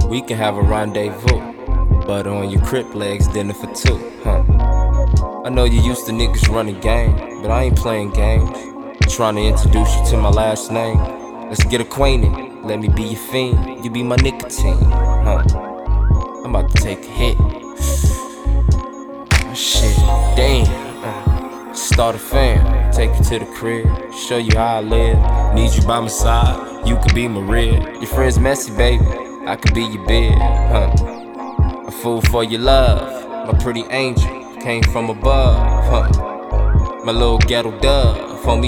We can have a rendezvous, but on your crip legs, dinner for two, huh? I know you used to niggas running game, but I ain't playing games. Trying to introduce you to my last name. Let's get acquainted, let me be your fiend. You be my nicotine, huh? I'm about to take a hit. Shit, damn. Start a fam, take you to the crib, show you how I live. Need you by my side, you could be my rib. Your friend's messy, baby, I could be your bed, huh? A fool for your love, my pretty angel, came from above, huh? My little ghetto dove,